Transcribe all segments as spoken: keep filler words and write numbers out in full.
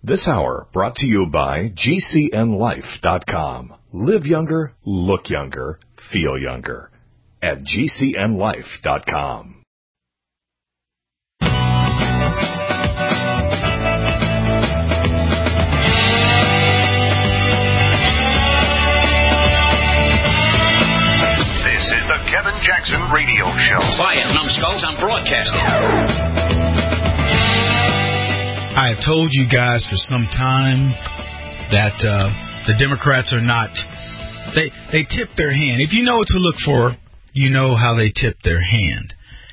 This hour brought to you by G C N life dot com. Live younger, look younger, feel younger at G C N life dot com. This is the Kevin Jackson Radio Show. Quiet, numbskulls, I'm broadcasting. I have told you guys for some time that uh, the Democrats are not, they they tip their hand. If you know what to look for, you know how they tip their hand.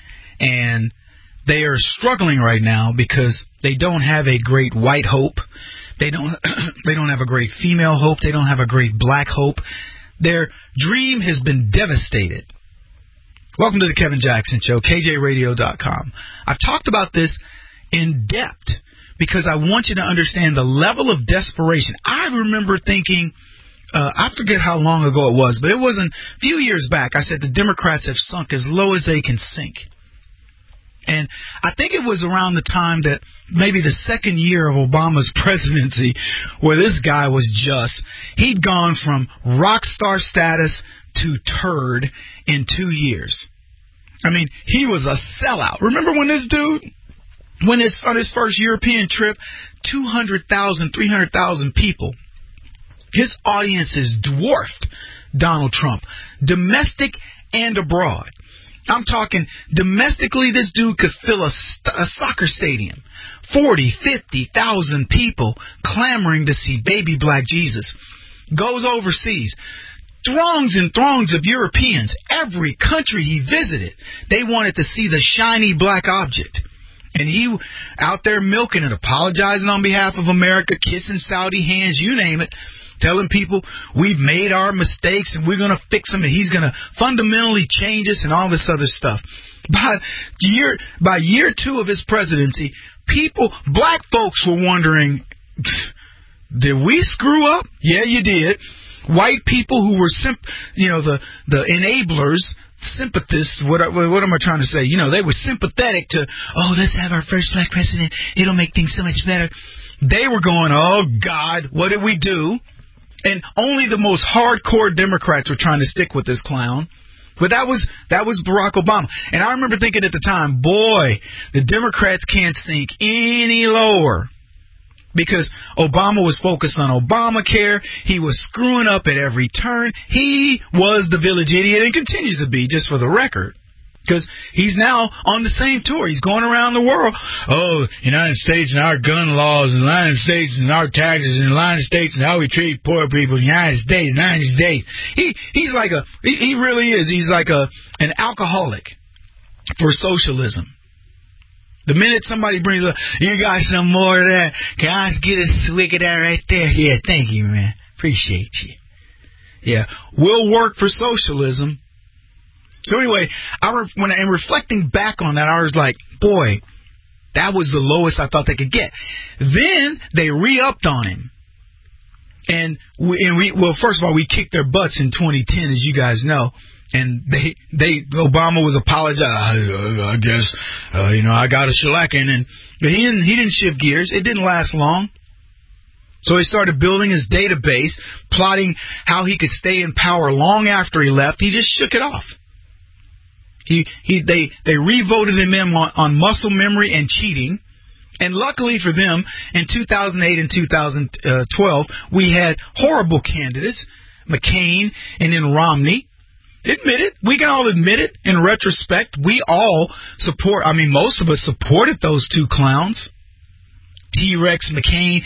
And they are struggling right now because they don't have a great white hope. They don't they don't have a great female hope. They don't have a great black hope. Their dream has been devastated. Welcome to the Kevin Jackson Show, K J radio dot com. I've talked about this in depth because I want you to understand the level of desperation. I remember thinking, uh, I forget how long ago it was, but it wasn't a few years back. I said the Democrats have sunk as low as they can sink. And I think it was around the time that maybe the second year of Obama's presidency where this guy was just, he'd gone from rock star status to turd in two years. I mean, he was a sellout. Remember when this dude, when his, on his first European trip, two hundred thousand, three hundred thousand people, his audiences dwarfed Donald Trump, domestic and abroad. I'm talking domestically, this dude could fill a, a soccer stadium. forty, fifty thousand people clamoring to see baby black Jesus. Goes overseas. Throngs and throngs of Europeans. Every country he visited, they wanted to see the shiny black object. And he out there milking it, apologizing on behalf of America, kissing Saudi hands, you name it. Telling people we've made our mistakes and we're going to fix them and he's going to fundamentally change us and all this other stuff. By year, by year two of his presidency, people, black folks were wondering, did we screw up? Yeah, you did. White people who were, simp, you know, the, the enablers, sympathists, what, what am I trying to say? You know, they were sympathetic to, oh, let's have our first black president. It'll make things so much better. They were going, oh, God, what did we do? And only the most hardcore Democrats were trying to stick with this clown. But that was that was Barack Obama. And I remember thinking at the time, boy, the Democrats can't sink any lower. Because Obama was focused on Obamacare. He was screwing up at every turn. He was the village idiot and continues to be, just for the record. Because he's now on the same tour. He's going around the world. Oh, United States and our gun laws, and the United States and our taxes, and the United States and how we treat poor people, United States, United States. He he's like a he, he really is. He's like a an alcoholic for socialism. The minute somebody brings up, you got some more of that, can I get a swig of that right there? Yeah, thank you, man. Appreciate you. Yeah, we'll work for socialism. So anyway, I re- when I, and reflecting back on that, I was like, boy, that was the lowest I thought they could get. Then they re-upped on him. And we, and we, well, first of all, we kicked their butts in twenty ten, as you guys know. And they, they, Obama was apologizing. I, I guess, uh, you know, I got a shellacking, and but he didn't, he didn't shift gears. It didn't last long. So he started building his database, plotting how he could stay in power long after he left. He just shook it off. He, he, they, they re-voted him in on, on muscle memory and cheating. And luckily for them, in two thousand eight and two thousand twelve, we had horrible candidates, McCain and then Romney. Admit it. We can all admit it. In retrospect, we all support, I mean, most of us supported those two clowns. T-Rex, McCain,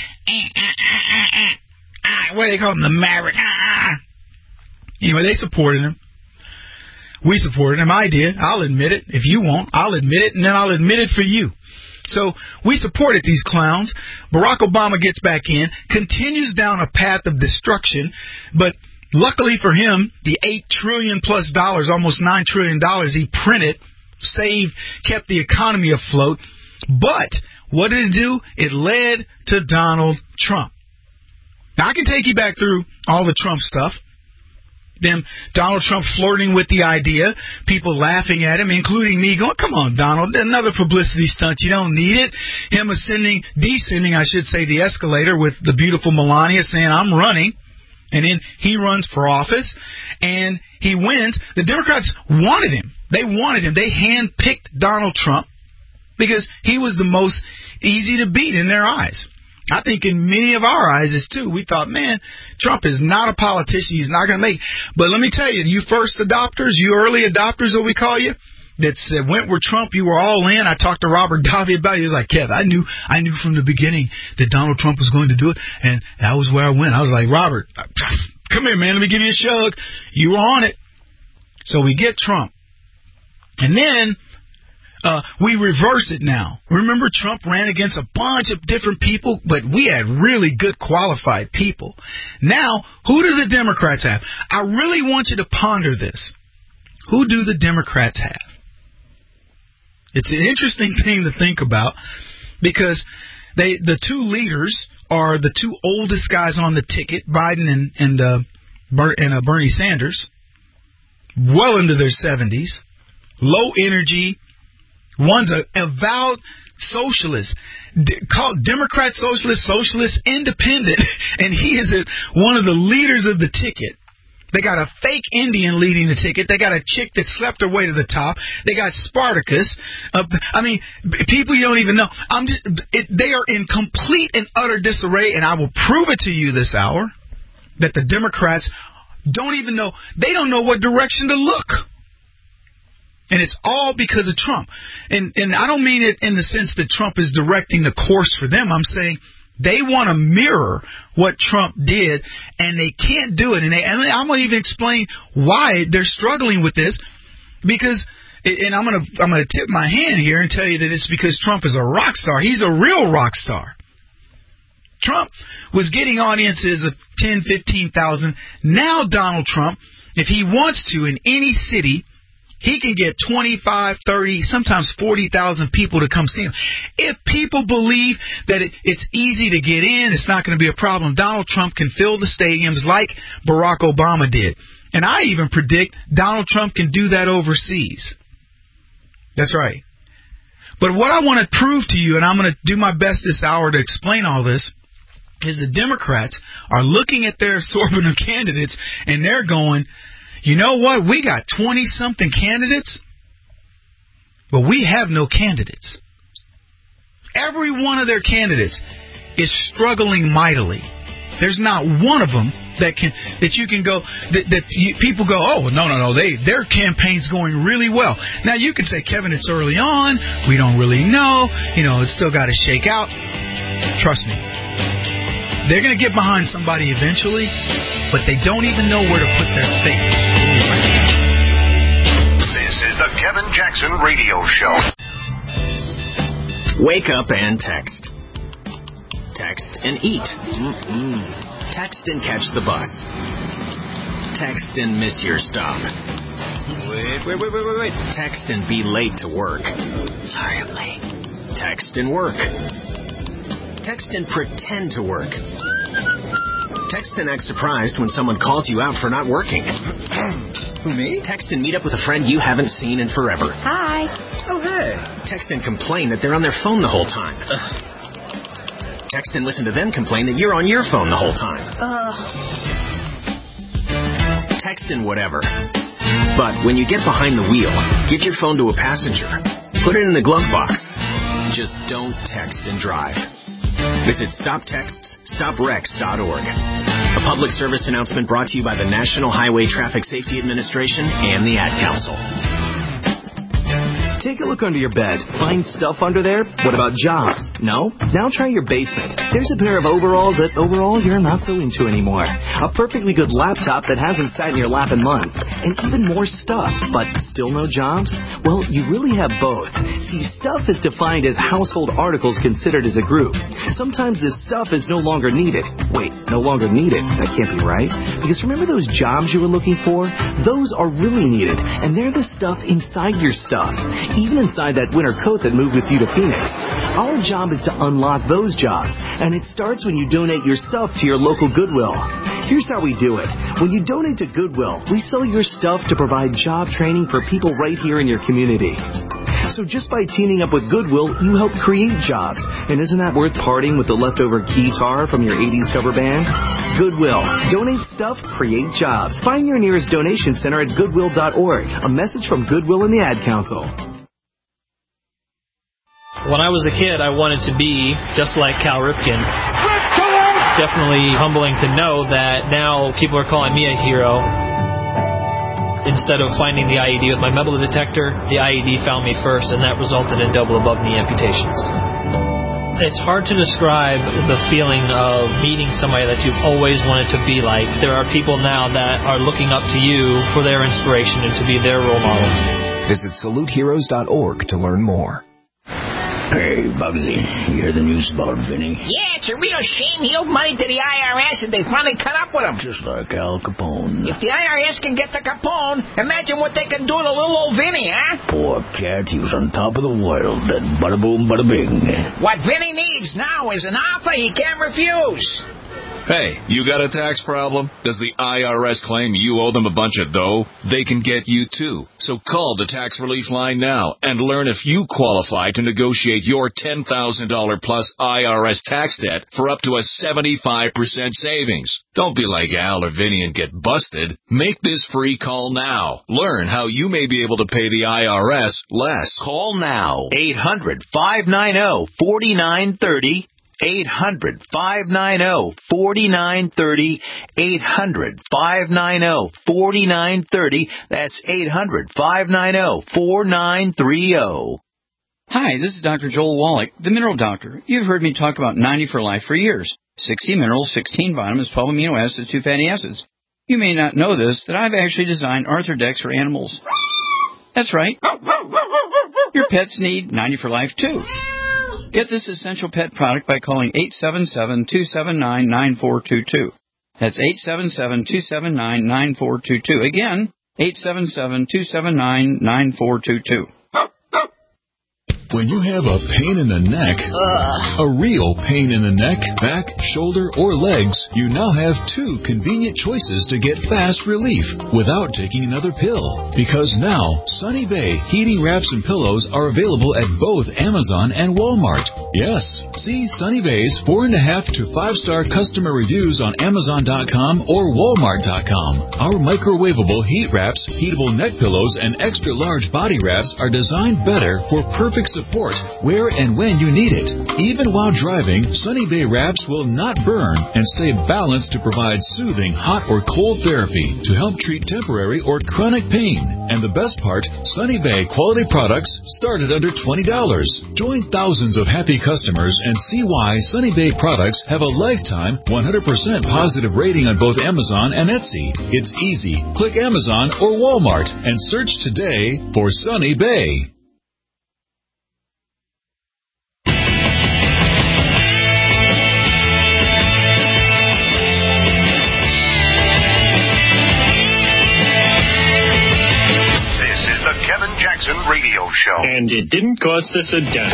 what do they call him? The Maverick. Anyway, they supported him. We supported him. I did. I'll admit it. If you won't, I'll admit it, and then I'll admit it for you. So we supported these clowns. Barack Obama gets back in, continues down a path of destruction, but luckily for him, the eight trillion plus dollars, almost nine trillion dollars he printed, saved, kept the economy afloat. But what did it do? It led to Donald Trump. Now, I can take you back through all the Trump stuff. them Donald Trump flirting with the idea, people laughing at him, including me, going, come on, Donald, another publicity stunt. You don't need it. Him ascending, descending, I should say, the escalator with the beautiful Melania saying, I'm running. And then he runs for office, and he wins. The Democrats wanted him. They wanted him. They handpicked Donald Trump because he was the most easy to beat in their eyes. I think in many of our eyes is too. We thought, man, Trump is not a politician. He's not going to make it. But let me tell you, you first adopters, you early adopters, what we call you, that uh, went with Trump, you were all in. I talked to Robert Davi about it. He was like, Kev, I knew I knew from the beginning that Donald Trump was going to do it, and that was where I went. I was like, Robert, come here, man. Let me give you a shug. You were on it. So we get Trump. And then uh, we reverse it now. Remember, Trump ran against a bunch of different people, but we had really good qualified people. Now, who do the Democrats have? I really want you to ponder this. Who do the Democrats have? It's an interesting thing to think about because they, the two leaders are the two oldest guys on the ticket, Biden and and, uh, Ber- and uh, Bernie Sanders, well into their seventies, low energy. One's a avowed socialist, D- called Democrat socialist, socialist independent, and he is a, one of the leaders of the ticket. They got a fake Indian leading the ticket. They got a chick that slept her way to the top. They got Spartacus. Uh, I mean, people you don't even know. I'm just. It, they are in complete and utter disarray, and I will prove it to you this hour that the Democrats don't even know. They don't know what direction to look. And it's all because of Trump. And and I don't mean it in the sense that Trump is directing the course for them. I'm saying they want to mirror what Trump did, and they can't do it. And, they, and I'm going to even explain why they're struggling with this, because, and I'm going to I'm going to tip my hand here and tell you that it's because Trump is a rock star. He's a real rock star. Trump was getting audiences of ten, fifteen thousand. Now Donald Trump, if he wants to, in any city, he can get twenty-five, thirty, sometimes forty thousand people to come see him. If people believe that it, it's easy to get in, it's not going to be a problem, Donald Trump can fill the stadiums like Barack Obama did. And I even predict Donald Trump can do that overseas. That's right. But what I want to prove to you, and I'm going to do my best this hour to explain all this, is the Democrats are looking at their assortment of candidates, and they're going, you know what? We got twenty-something candidates, but we have no candidates. Every one of their candidates is struggling mightily. There's not one of them that can that you can go that, that you, people go, oh no no no they their campaign's going really well. Now you can say, Kevin, it's early on. We don't really know. You know, it's still got to shake out. Trust me, they're going to get behind somebody eventually, but they don't even know where to put their faith. This is the Kevin Jackson Radio Show. Wake up and text. Text and eat. Mm-mm. Text and catch the bus. Text and miss your stop. Wait, wait, wait, wait, wait, wait. Text and be late to work. Sorry, I'm late. Text and work. Text and pretend to work. Text and act surprised when someone calls you out for not working. Who, me? Text and meet up with a friend you haven't seen in forever. Hi. Oh, hey. Text and complain that they're on their phone the whole time. Ugh. Text and listen to them complain that you're on your phone the whole time. Ugh. Text and whatever. But when you get behind the wheel, give your phone to a passenger. Put it in the glove box. Just don't text and drive. Visit stop texts stop wrecks dot org. A public service announcement brought to you by the National Highway Traffic Safety Administration and the Ad Council. Take a look under your bed. Find stuff under there? What about jobs? No? Now try your basement. There's a pair of overalls that overall you're not so into anymore. A perfectly good laptop that hasn't sat in your lap in months. And even more stuff. But still no jobs? Well, you really have both. See, stuff is defined as household articles considered as a group. Sometimes this stuff is no longer needed. Wait, no longer needed? That can't be right. Because remember those jobs you were looking for? Those are really needed. And they're the stuff inside your stuff. Even inside that winter coat that moved with you to Phoenix. Our job is to unlock those jobs, and it starts when you donate your stuff to your local Goodwill. Here's how we do it. When you donate to Goodwill, we sell your stuff to provide job training for people right here in your community. So just by teaming up with Goodwill, you help create jobs. And isn't that worth parting with the leftover guitar from your eighties cover band? Goodwill. Donate stuff, create jobs. Find your nearest donation center at goodwill dot org. A message from Goodwill and the Ad Council. When I was a kid, I wanted to be just like Cal Ripken. It's definitely humbling to know that now people are calling me a hero. Instead of finding the I E D with my metal detector, the I E D found me first, and that resulted in double above knee amputations. It's hard to describe the feeling of meeting somebody that you've always wanted to be like. There are people now that are looking up to you for their inspiration and to be their role model. Visit salute heroes dot org to learn more. Hey, Bugsy, you hear the news about Vinny? Yeah, it's a real shame he owed money to the I R S and they finally cut up with him. Just like Al Capone. If the I R S can get the Capone, imagine what they can do to little old Vinny, huh? Poor cat, he was on top of the world, then bada boom, bada bing. What Vinny needs now is an offer he can't refuse. Hey, you got a tax problem? Does the I R S claim you owe them a bunch of dough? They can get you too. So call the Tax Relief Line now and learn if you qualify to negotiate your ten thousand dollars plus I R S tax debt for up to a seventy-five percent savings. Don't be like Al or Vinny and get busted. Make this free call now. Learn how you may be able to pay the I R S less. Call now. eight hundred, five nine zero, four nine three zero. eight hundred, five nine zero, four nine three zero. eight hundred, five nine zero, four nine three zero. That's eight hundred, five nine zero, four nine three zero. Hi, this is Doctor Joel Wallach, the Mineral Doctor. You've heard me talk about ninety for Life for years. sixty minerals, sixteen vitamins, twelve amino acids, two fatty acids. You may not know this, that I've actually designed Arthrodex for animals. That's right. Your pets need ninety for Life too. Get this essential pet product by calling eight seven seven, two seven nine, nine four two two. That's eight seven seven, two seven nine, nine four two two. Again, eight seven seven, two seven nine, nine four two two. When you have a pain in the neck, uh. a real pain in the neck, back, shoulder, or legs, you now have two convenient choices to get fast relief without taking another pill. Because now, Sunny Bay heating wraps and pillows are available at both Amazon and Walmart. Yes, see Sunny Bay's four and a half to five star customer reviews on Amazon dot com or Walmart dot com. Our microwavable heat wraps, heatable neck pillows, and extra large body wraps are designed better for perfect support. Support where and when you need it. Even while driving, Sunny Bay wraps will not burn and stay balanced to provide soothing hot or cold therapy to help treat temporary or chronic pain. And the best part, Sunny Bay quality products start at under twenty dollars. Join thousands of happy customers and see why Sunny Bay products have a lifetime one hundred percent positive rating on both Amazon and Etsy. It's easy. Click Amazon or Walmart and search today for Sunny Bay. Kevin Jackson Radio Show. And it didn't cost us a dime.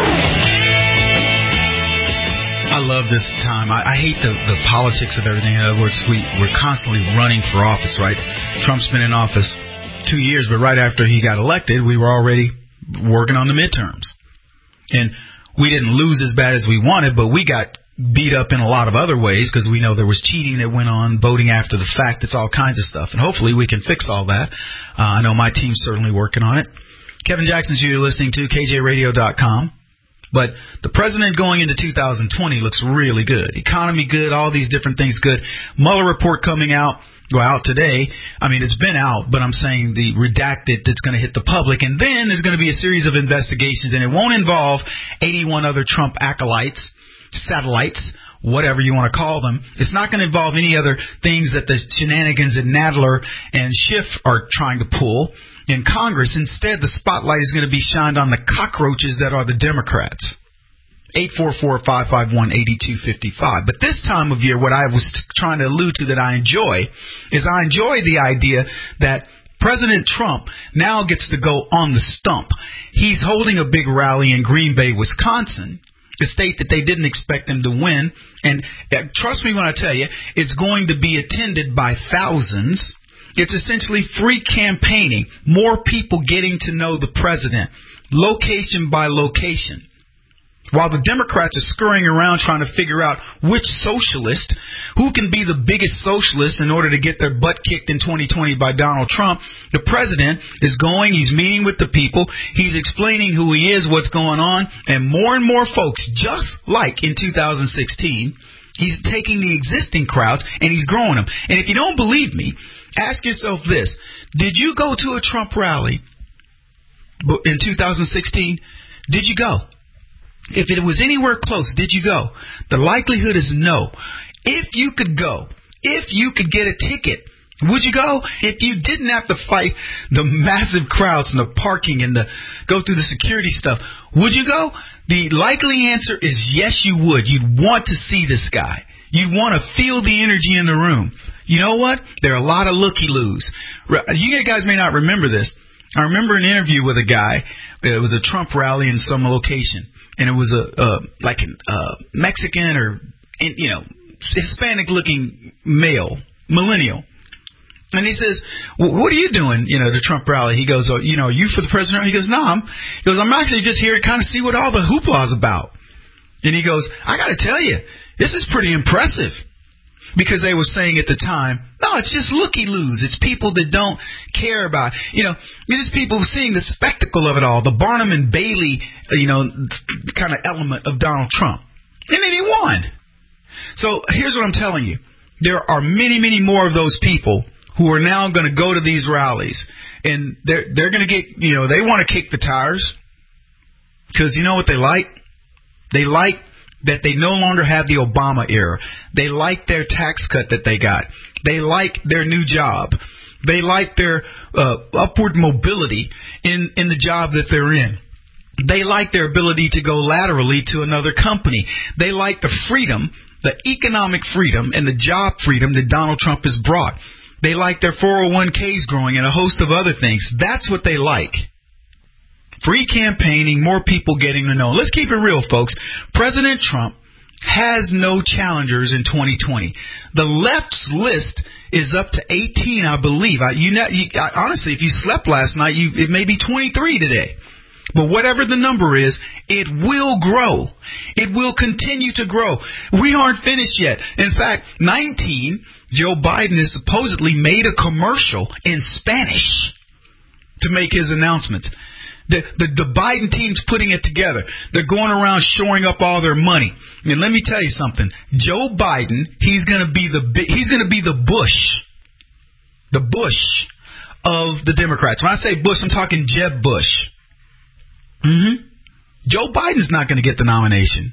I love this time. I, I hate the, the politics of everything. In other words, we, we're constantly running for office, right? Trump's been in office two years, but right after he got elected, we were already working on the midterms. And we didn't lose as bad as we wanted, but we got beat up in a lot of other ways because we know there was cheating that went on, voting after the fact. It's all kinds of stuff. And hopefully we can fix all that. Uh, I know my team's certainly working on it. Kevin Jackson's who you're listening to, K J radio dot com. But the president going into two thousand twenty looks really good. Economy good, all these different things good. Mueller report coming out, go out today. I mean, it's been out, but I'm saying the redacted that's going to hit the public. And then there's going to be a series of investigations, and it won't involve eighty-one other Trump acolytes, satellites, whatever you want to call them. It's not going to involve any other things that the shenanigans that Nadler and Schiff are trying to pull in Congress. Instead, the spotlight is going to be shined on the cockroaches that are the Democrats. eight four four, five five one, eight two five five. But this time of year, what I was trying to allude to that I enjoy is I enjoy the idea that President Trump now gets to go on the stump. He's holding a big rally in Green Bay, Wisconsin. a state that they didn't expect them to win. And uh, trust me when I tell you, it's going to be attended by thousands. It's essentially free campaigning, more people getting to know the president, location by location. While the Democrats are scurrying around trying to figure out which socialist, who can be the biggest socialist in order to get their butt kicked in twenty twenty by Donald Trump, the president is going, he's meeting with the people, he's explaining who he is, what's going on, and more and more folks, just like in two thousand sixteen, he's taking the existing crowds and he's growing them. And if you don't believe me, ask yourself this. Did you go to a Trump rally in two thousand sixteen? Did you go? If it was anywhere close, did you go? The likelihood is no. If you could go, if you could get a ticket, would you go? If you didn't have to fight the massive crowds and the parking and the go through the security stuff, would you go? The likely answer is yes, you would. You'd want to see this guy. You'd want to feel the energy in the room. You know what? There are a lot of looky-loos. You guys may not remember this. I remember an interview with a guy. It was a Trump rally in some location. And it was a uh, like a uh, Mexican or, you know, Hispanic-looking male, millennial. And he says, well, what are you doing, you know, the Trump rally? He goes, oh, you know, are you for the president? He goes, no, I'm, he goes, I'm actually just here to kind of see what all the hoopla is about. And he goes, I got to tell you, this is pretty impressive. Because they were saying at the time, no, it's just looky-loos. It's people that don't care about, you know, it's just people seeing the spectacle of it all, the Barnum and Bailey, you know, kind of element of Donald Trump. And then he won. So here's what I'm telling you. There are many, many more of those people who are now going to go to these rallies. And they're, they're going to get, you know, they want to kick the tires. Because you know what they like? They like that they no longer have the Obama era. They like their tax cut that they got. They like their new job. They like their uh, upward mobility in, in the job that they're in. They like their ability to go laterally to another company. They like the freedom, the economic freedom, and the job freedom that Donald Trump has brought. They like their four oh one k's growing and a host of other things. That's what they like. Free campaigning, more people getting to know. Let's keep it real, folks. President Trump has no challengers in twenty twenty. The left's list is up to eighteen, I believe. I, you, know, you, I, honestly, if you slept last night, you, it may be twenty-three today. But whatever the number is, it will grow. It will continue to grow. We aren't finished yet. In fact, nineteen, Joe Biden has supposedly made a commercial in Spanish to make his announcements. The, the the Biden team's putting it together. They're going around shoring up all their money. And let me tell you something. Joe Biden, he's going to be the he's going to be the Bush, the Bush of the Democrats. When I say Bush, I'm talking Jeb Bush. Mm-hmm. Joe Biden's not going to get the nomination.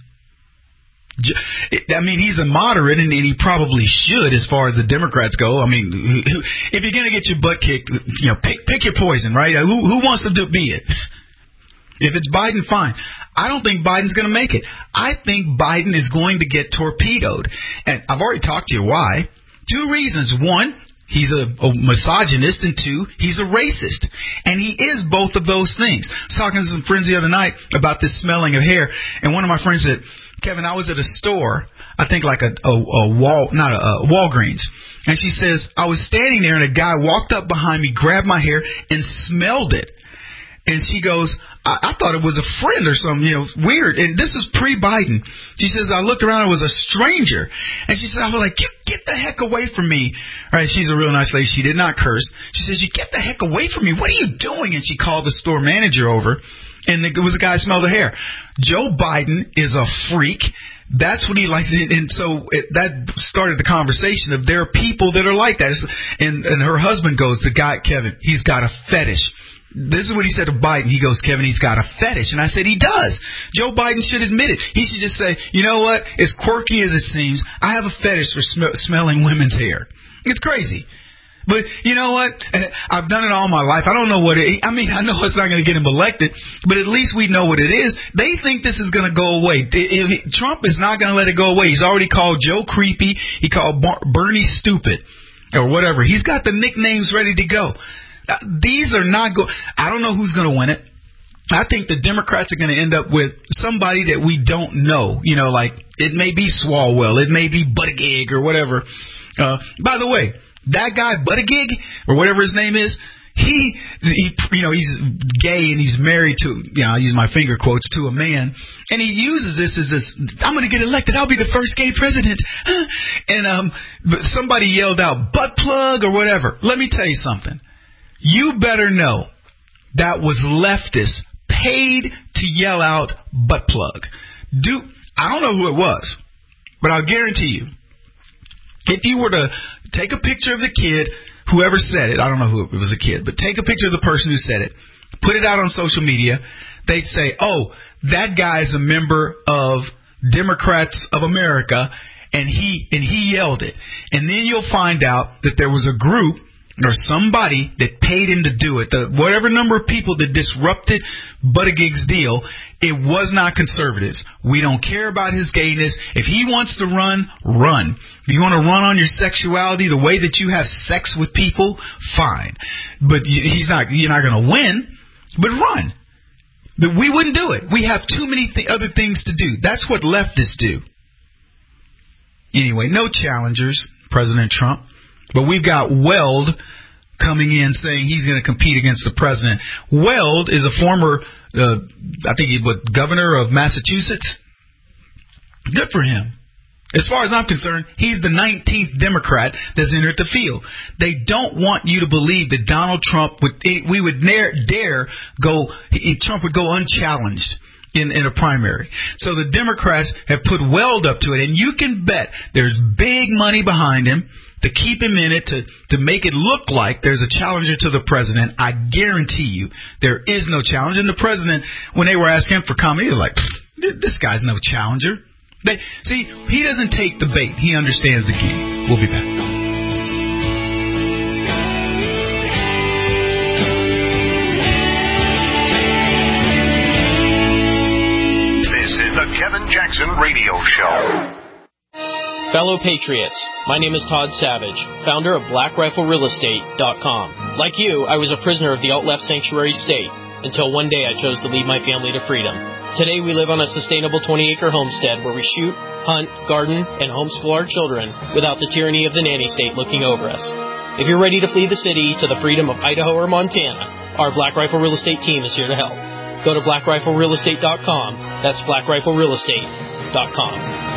I mean, he's a moderate, and he probably should as far as the Democrats go. I mean, if you're going to get your butt kicked, you know, pick pick your poison, right? Who who wants to do, be it? If it's Biden, fine. I don't think Biden's going to make it. I think Biden is going to get torpedoed. And I've already talked to you why. Two reasons. One, he's a, a misogynist, and two, he's a racist. And he is both of those things. I was talking to some friends the other night about this smelling of hair, and one of my friends said, Kevin, I was at a store, I think like a, a, a wall, not a, a Walgreens, and she says, I was standing there and a guy walked up behind me, grabbed my hair, and smelled it. And she goes, I, I thought it was a friend or something, you know, weird. And this is pre-Biden. She says, I looked around, it was a stranger. And she said, I was like, get, get the heck away from me. All right, she's a real nice lady. She did not curse. She says, you get the heck away from me. What are you doing? And she called the store manager over. And it was a guy who smelled the hair. Joe Biden is a freak. That's what he likes. And so it, that started the conversation of there are people that are like that. And, and her husband goes, the guy, Kevin, he's got a fetish. This is what he said to Biden. He goes, Kevin, he's got a fetish. And I said, he does. Joe Biden should admit it. He should just say, you know what? As quirky as it seems, I have a fetish for sm- smelling women's hair. It's crazy. But you know what? I've done it all my life. I don't know what it, I mean, I know it's not going to get him elected, but at least we know what it is. They think this is going to go away. Trump is not going to let it go away. He's already called Joe creepy. He called Bernie stupid or whatever. He's got the nicknames ready to go. These are not go. I don't know who's going to win it. I think the Democrats are going to end up with somebody that we don't know. You know, like it may be Swalwell, it may be Buttigieg or whatever. Uh, by the way, that guy Buttigieg or whatever his name is, he, he, you know, he's gay and he's married to, you know, I use my finger quotes, to a man, and he uses this as this, I'm going to get elected, I'll be the first gay president. And um, somebody yelled out, butt plug or whatever. Let me tell you something. You better know that was leftists paid to yell out butt plug. Do I don't know who it was, but I'll guarantee you, if you were to take a picture of the kid, whoever said it, I don't know who it was, a kid, but take a picture of the person who said it, put it out on social media, they'd say, oh, that guy is a member of Democrats of America, and he and he yelled it. And then you'll find out that there was a group or somebody that paid him to do it. The whatever number of people that disrupted Buttigieg's deal, it was not conservatives. We don't care about his gayness. If he wants to run, run. If you want to run on your sexuality, the way that you have sex with people, fine. But he's not. You're not going to win. But run. But we wouldn't do it. We have too many th- other things to do. That's what leftists do. Anyway, no challengers, President Trump. But we've got Weld coming in saying he's going to compete against the president. Weld is a former, uh, I think he was governor of Massachusetts. Good for him. As far as I'm concerned, he's the nineteenth Democrat that's entered the field. They don't want you to believe that Donald Trump would, we would dare, dare go, Trump would go unchallenged in, in a primary. So the Democrats have put Weld up to it, and you can bet there's big money behind him to keep him in it, to, to make it look like there's a challenger to the president. I guarantee you there is no challenge. And the president, when they were asking him for comment, he was like, this guy's no challenger. They, see, he doesn't take the bait. He understands the game. We'll be back. This is the Kevin Jackson Radio Show. Fellow Patriots, my name is Todd Savage, founder of Black Rifle Real Estate dot com. Like you, I was a prisoner of the alt-left sanctuary state until one day I chose to lead my family to freedom. Today we live on a sustainable twenty-acre homestead where we shoot, hunt, garden, and homeschool our children without the tyranny of the nanny state looking over us. If you're ready to flee the city to the freedom of Idaho or Montana, our Black Rifle Real Estate team is here to help. Go to Black Rifle Real Estate dot com. That's Black Rifle Real Estate dot com.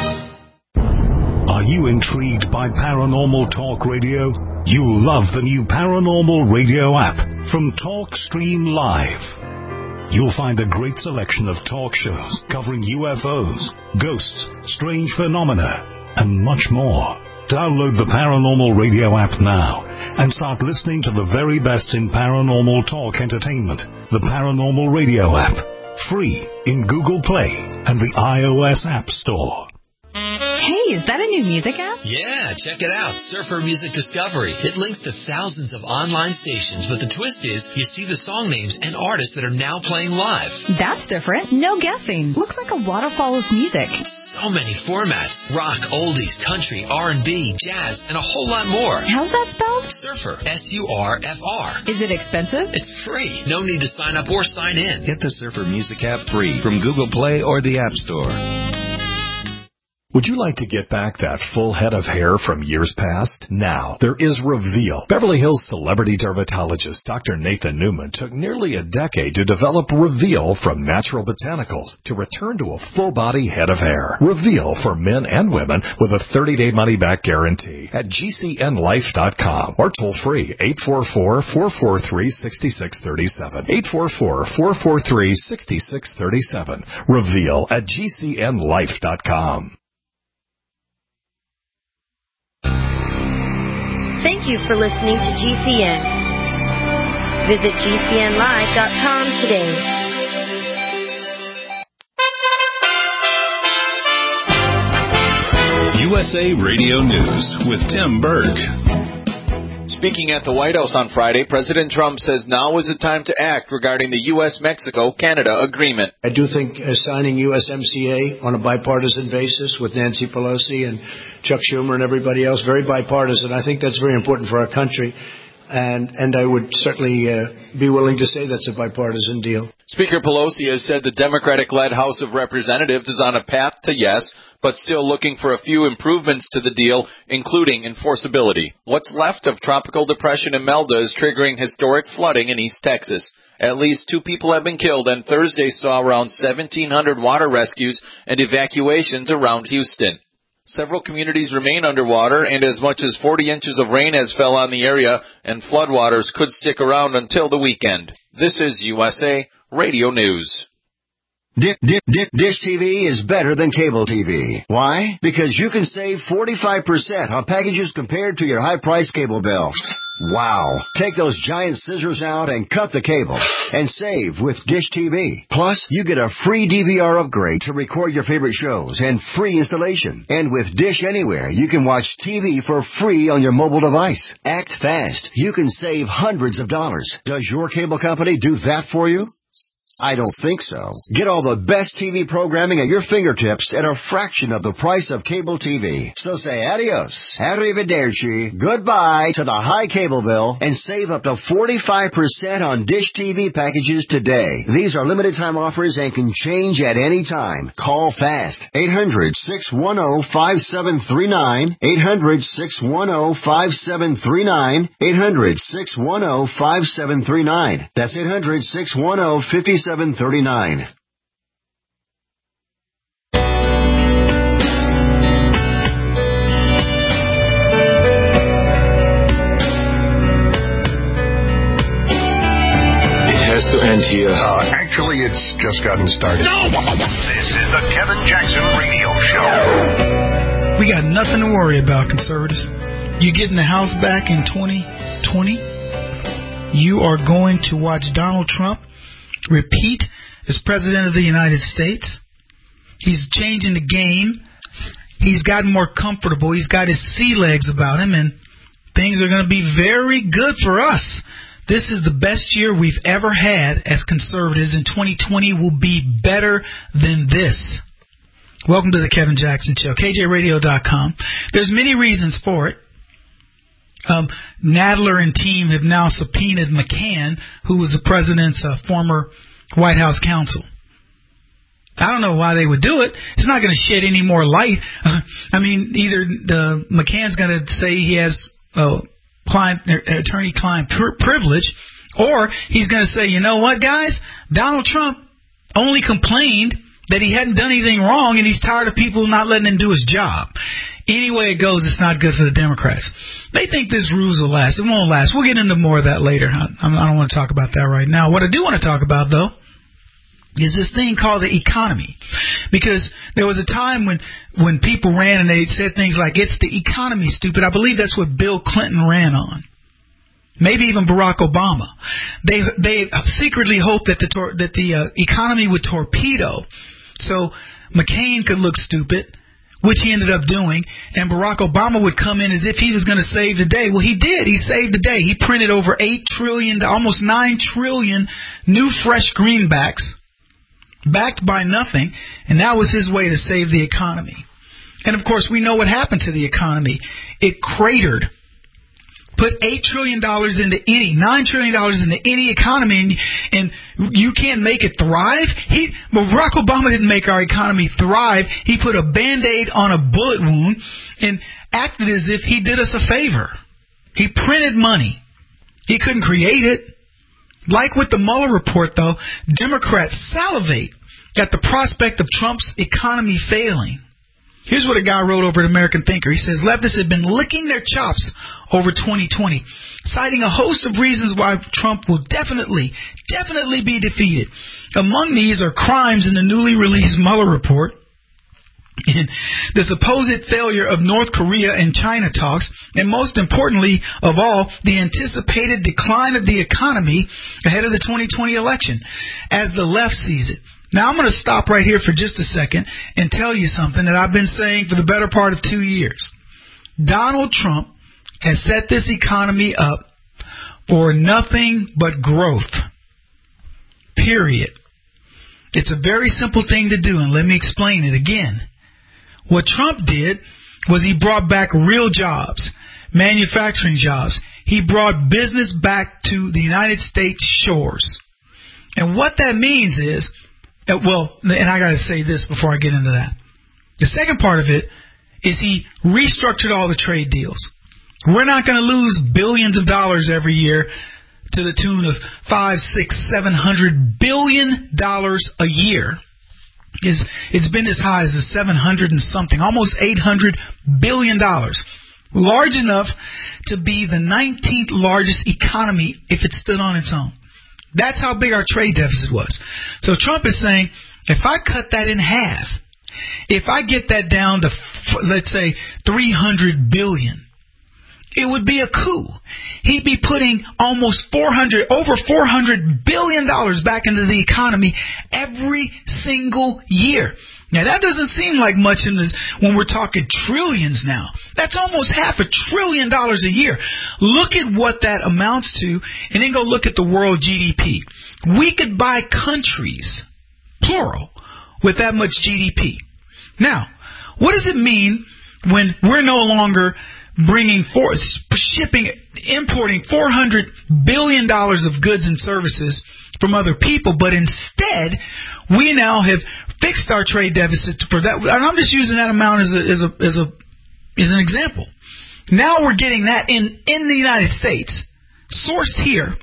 Are you intrigued by Paranormal Talk Radio? You'll love the new Paranormal Radio app from TalkStream Live. You'll find a great selection of talk shows covering U F Os, ghosts, strange phenomena, and much more. Download the Paranormal Radio app now and start listening to the very best in paranormal talk entertainment. The Paranormal Radio app, free in Google Play and the iOS App Store. Hey, is that a new music app? Yeah, check it out. Surfer Music Discovery. It links to thousands of online stations, but the twist is you see the song names and artists that are now playing live. That's different. No guessing. Looks like a waterfall of music. So many formats. Rock, oldies, country, R and B, jazz, and a whole lot more. How's that spelled? Surfer. S U R F R. Is it expensive? It's free. No need to sign up or sign in. Get the Surfer Music app free from Google Play or the App Store. Would you like to get back that full head of hair from years past? Now, there is Reveal. Beverly Hills celebrity dermatologist Doctor Nathan Newman took nearly a decade to develop Reveal from natural botanicals to return to a full-body head of hair. Reveal for men and women with a thirty-day money-back guarantee at G C N life dot com or toll-free eight four four, four four three, six six three seven. eight four four, four four three, six six three seven. Reveal at G C N life dot com. Thank you for listening to G C N. Visit G C N live dot com today. U S A Radio News with Tim Berg. Speaking at the White House on Friday, President Trump says now is the time to act regarding the U S Mexico Canada agreement. I do think uh, signing U S M C A on a bipartisan basis with Nancy Pelosi and Chuck Schumer and everybody else, very bipartisan. I think that's very important for our country. And, and I would certainly uh, be willing to say that's a bipartisan deal. Speaker Pelosi has said the Democratic-led House of Representatives is on a path to yes, but still looking for a few improvements to the deal, including enforceability. What's left of Tropical Depression Imelda is triggering historic flooding in East Texas. At least two people have been killed, and Thursday saw around seventeen hundred water rescues and evacuations around Houston. Several communities remain underwater, and as much as forty inches of rain has fell on the area, and floodwaters could stick around until the weekend. This is U S A Radio News. Dish, Dish, Dish T V is better than cable T V. Why? Because you can save forty-five percent on packages compared to your high-priced cable bill. Wow. Take those giant scissors out and cut the cable and save with Dish T V. Plus, you get a free D V R upgrade to record your favorite shows and free installation. And with Dish Anywhere, you can watch T V for free on your mobile device. Act fast. You can save hundreds of dollars. Does your cable company do that for you? I don't think so. Get all the best T V programming at your fingertips at a fraction of the price of cable T V. So say adios, arrivederci, goodbye to the high cable bill and save up to forty-five percent on Dish T V packages today. These are limited time offers and can change at any time. Call fast. eight hundred, six one zero, five seven three nine. eight hundred, six one zero, five seven three nine. eight hundred, six one zero, five seven three nine. That's eight hundred, six one zero, five seven three nine. It has to end here. Uh, actually, it's just gotten started. No! This is the Kevin Jackson Radio Show. We got nothing to worry about, conservatives. You getting the House back in twenty twenty? You are going to watch Donald Trump repeat as President of the United States. He's changing the game. He's gotten more comfortable. He's got his sea legs about him, and things are going to be very good for us. This is the best year we've ever had as conservatives, and twenty twenty will be better than this. Welcome to the Kevin Jackson Show, K J radio dot com. There's many reasons for it. Um, Nadler and team have now subpoenaed McCann, who was the president's uh, former White House counsel. I don't know why they would do it. It's not going to shed any more light. Uh, I mean, either the McCann's going to say he has uh, client, attorney-client pr- privilege, or he's going to say, you know what, guys? Donald Trump only complained that he hadn't done anything wrong, and he's tired of people not letting him do his job. Any way it goes, it's not good for the Democrats. They think this ruse will last. It won't last. We'll get into more of that later. I, I don't want to talk about that right now. What I do want to talk about, though, is this thing called the economy. Because there was a time when, when people ran and they said things like, it's the economy, stupid. I believe that's what Bill Clinton ran on. Maybe even Barack Obama. They they secretly hoped that the tor- that the uh, economy would torpedo, so McCain could look stupid, which he ended up doing, and Barack Obama would come in as if he was going to save the day. Well, he did. He saved the day. He printed over eight trillion dollars, almost nine trillion dollars new fresh greenbacks, backed by nothing, and that was his way to save the economy. And, of course, we know what happened to the economy. It cratered. Put eight trillion dollars into any, nine trillion dollars into any economy, and, and you can't make it thrive? He, Barack Obama didn't make our economy thrive. He put a Band-Aid on a bullet wound and acted as if he did us a favor. He printed money. He couldn't create it. Like with the Mueller report, though, Democrats salivate at the prospect of Trump's economy failing. Here's what a guy wrote over at American Thinker. He says, leftists have been licking their chops over twenty twenty, citing a host of reasons why Trump will definitely, definitely be defeated. Among these are crimes in the newly released Mueller report, and the supposed failure of North Korea and China talks, and most importantly of all, the anticipated decline of the economy ahead of the twenty twenty election, as the left sees it. Now, I'm going to stop right here for just a second and tell you something that I've been saying for the better part of two years. Donald Trump has set this economy up for nothing but growth. Period. It's a very simple thing to do, and let me explain it again. What Trump did was he brought back real jobs, manufacturing jobs. he brought business back to the United States shores. And what that means is, well, and I got to say this before I get into that. The second part of it is he restructured all the trade deals. We're not going to lose billions of dollars every year to the tune of five, six, seven hundred billion dollars a year. It's, it's been as high as the seven hundred and something, almost eight hundred billion dollars. Large enough to be the nineteenth largest economy if it stood on its own. That's how big our trade deficit was. So Trump is saying, if I cut that in half, if I get that down to, let's say, three hundred billion dollars, it would be a coup. He'd be putting almost four hundred, over four hundred billion dollars back into the economy every single year. Now, that doesn't seem like much in this when we're talking trillions now. That's almost half a trillion dollars a year. Look at what that amounts to, and then go look at the world G D P. We could buy countries, plural, with that much G D P. Now, what does it mean when we're no longer bringing for shipping, importing four hundred billion dollars of goods and services from other people, but instead we now have fixed our trade deficit for that? And I'm just using that amount as a as a as a as an example. Now we're getting that in in the United States, sourced here,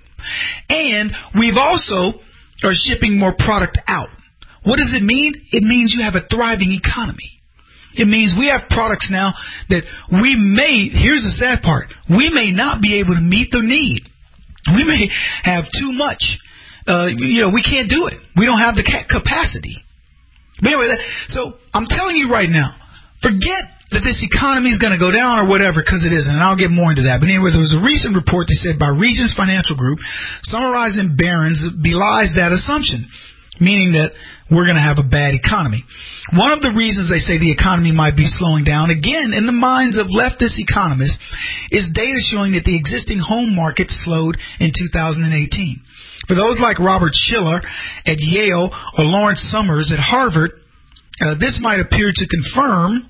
and we've also are shipping more product out. What does it mean? It means you have a thriving economy. It means we have products now that we may, here's the sad part, we may not be able to meet the need. We may have too much. Uh, you know, we can't do it. We don't have the capacity. But anyway, so I'm telling you right now, forget that this economy is going to go down or whatever, because it isn't, and I'll get more into that. But anyway, there was a recent report that said by Regions Financial Group, summarizing Barron's belies that assumption, meaning that we're going to have a bad economy. One of the reasons they say the economy might be slowing down, again, in the minds of leftist economists, is data showing that the existing home market slowed in two thousand eighteen. For those like Robert Schiller at Yale or Lawrence Summers at Harvard, uh, this might appear to confirm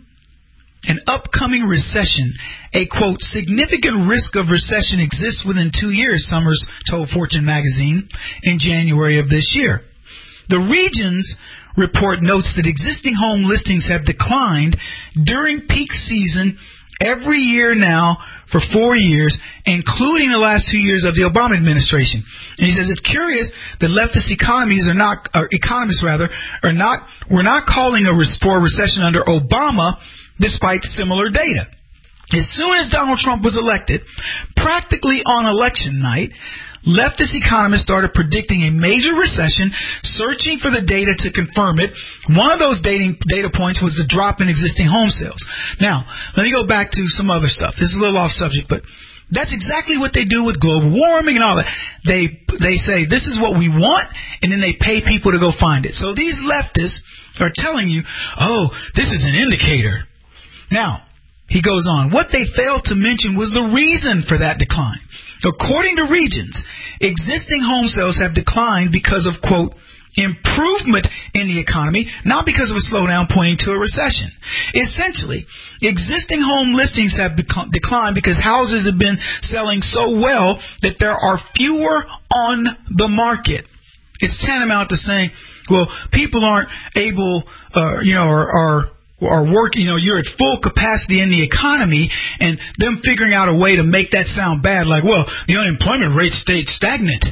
an upcoming recession. A, quote, significant risk of recession exists within two years, Summers told Fortune magazine in January of this year. The Regions report notes that existing home listings have declined during peak season every year now for four years, including the last two years of the Obama administration. And he says it's curious that leftist economies are not, or economists rather, are not, we're not calling a for a recession under Obama, despite similar data. As soon as Donald Trump was elected, practically on election night, leftist economists started predicting a major recession, searching for the data to confirm it. One of those dating, data points was the drop in existing home sales. Now, let me go back to some other stuff. This is a little off subject, but that's exactly what they do with global warming and all that. They they say, this is what we want, and then they pay people to go find it. So these leftists are telling you, oh, this is an indicator. Now, he goes on. What they failed to mention was the reason for that decline. According to Regions, existing home sales have declined because of, quote, improvement in the economy, not because of a slowdown pointing to a recession. Essentially, existing home listings have dec- declined because houses have been selling so well that there are fewer on the market. It's tantamount to saying, well, people aren't able, uh, you know, or are Or work, you know, you're at full capacity in the economy, and them figuring out a way to make that sound bad, like, well, the unemployment rate stayed stagnant.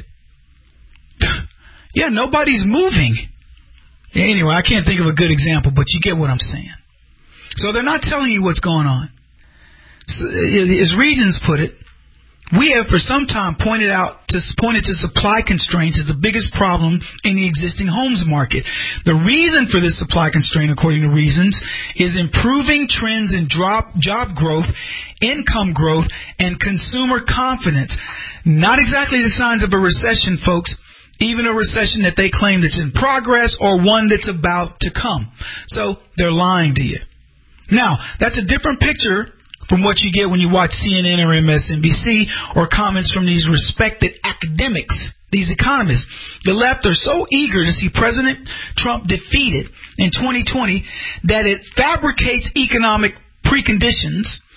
Yeah, nobody's moving. Anyway, I can't think of a good example, but you get what I'm saying. So they're not telling you what's going on. So, as Regions put it, we have for some time pointed out to pointed to supply constraints as the biggest problem in the existing homes market. The reason for this supply constraint, according to Reasons, is improving trends in drop, job growth, income growth, and consumer confidence. Not exactly the signs of a recession, folks. Even a recession that they claim that's in progress or one that's about to come. So they're lying to you. Now, that's a different picture from what you get when you watch C N N or M S N B C or comments from these respected academics, these economists. The left are so eager to see President Trump defeated in twenty twenty that it fabricates economic preconditions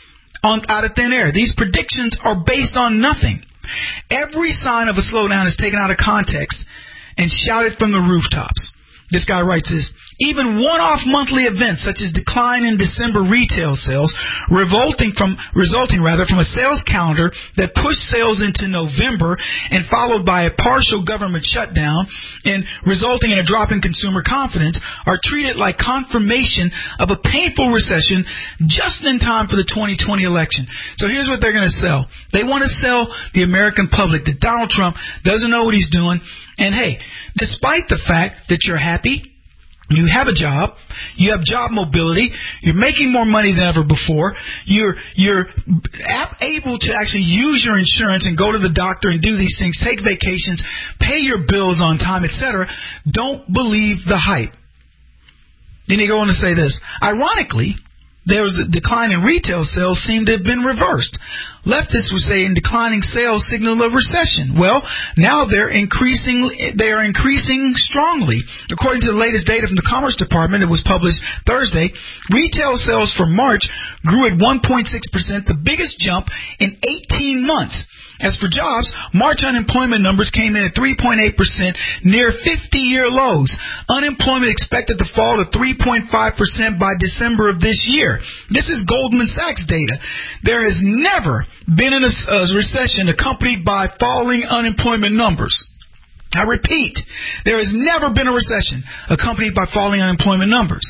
on out of thin air. These predictions are based on nothing. Every sign of a slowdown is taken out of context and shouted from the rooftops. This guy writes this, even one-off monthly events such as decline in December retail sales revolting from, resulting rather from a sales calendar that pushed sales into November and followed by a partial government shutdown and resulting in a drop in consumer confidence are treated like confirmation of a painful recession just in time for the twenty twenty election. So here's what they're going to sell. They want to sell the American public that Donald Trump doesn't know what he's doing. And hey, despite the fact that you're happy, you have a job, you have job mobility, you're making more money than ever before, you're you're able to actually use your insurance and go to the doctor and do these things, take vacations, pay your bills on time, et cetera. Don't believe the hype. Then you go on to say this. Ironically, there was a decline in retail sales seemed to have been reversed. Leftists would say in declining sales signal a recession. Well, now they're increasing, they are increasing strongly. According to the latest data from the Commerce Department, it was published Thursday, retail sales for March grew at one point six percent, the biggest jump in eighteen months. As for jobs, March unemployment numbers came in at three point eight percent, near fifty-year lows. Unemployment expected to fall to three point five percent by December of this year. This is Goldman Sachs data. There has never been in a, a recession accompanied by falling unemployment numbers. I repeat, there has never been a recession accompanied by falling unemployment numbers.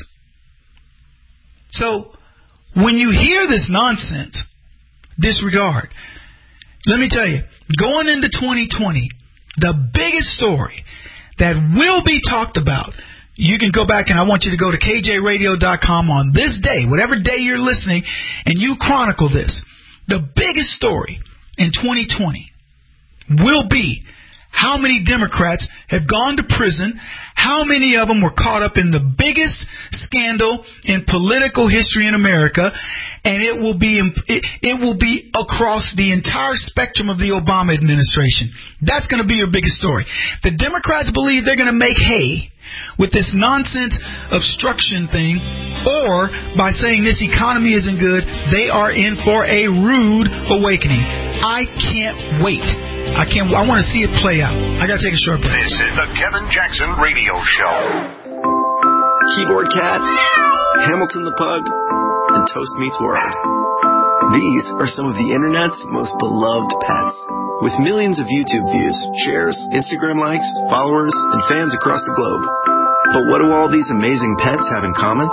So, when you hear this nonsense, disregard. Let me tell you, going into twenty twenty, the biggest story that will be talked about, you can go back and I want you to go to K J radio dot com on this day, whatever day you're listening, and you chronicle this. The biggest story in twenty twenty will be how many Democrats have gone to prison, how many of them were caught up in the biggest scandal in political history in America, and it will be it, it will be across the entire spectrum of the Obama administration. That's going to be your biggest story. The Democrats believe they're going to make hay with this nonsense obstruction thing, or by saying this economy isn't good, they are in for a rude awakening. I can't wait. I can't. I want to see it play out. I got to take a short break. This is the Kevin Jackson Radio Show. Keyboard Cat, Hamilton the Pug, and Toast Meets World. These are some of the internet's most beloved pets. With millions of YouTube views, shares, Instagram likes, followers, and fans across the globe. But what do all these amazing pets have in common?